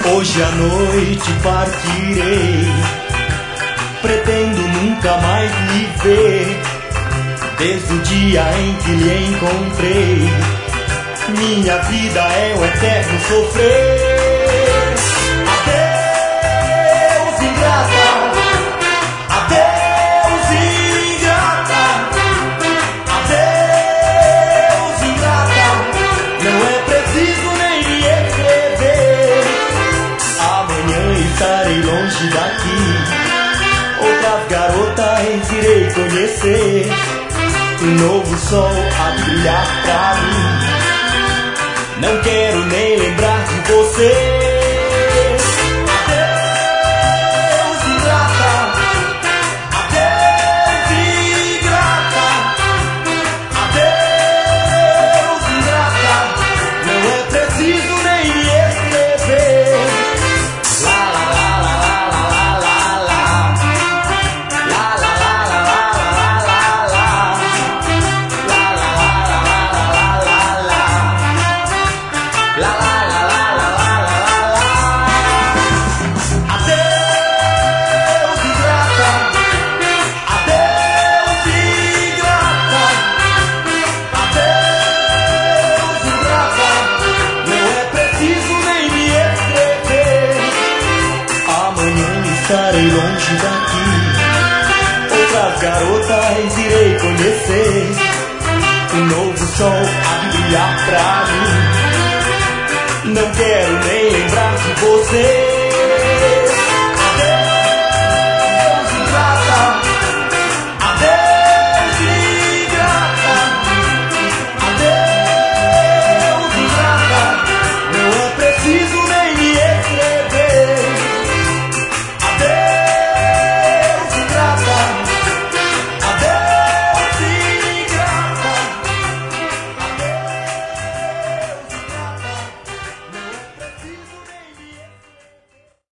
Hoje à noite partirei, pretendo nunca mais lhe ver. Desde o dia em que lhe encontrei, minha vida é um eterno sofrer. Adeus, ingrata, adeus, ingrata, adeus, ingrata. Não é preciso nem me escrever. Amanhã estarei longe daqui, outras garotas irei conhecer. Um novo sol a brilhar pra mim, não quero nem lembrar de você. Adeus, ingrata, adeus, ingrata, adeus, ingrata. Não é preciso nem me escrever. La la la la la la la la la la la la la la la. Adeus, ingrata, adeus, ingrata, adeus, ingrata. Não é preciso nem me escrever. Amanhã estarei longe daqui, outras garotas irei conhecer. Um novo sol a brilhar pra mim, não quero nem lembrar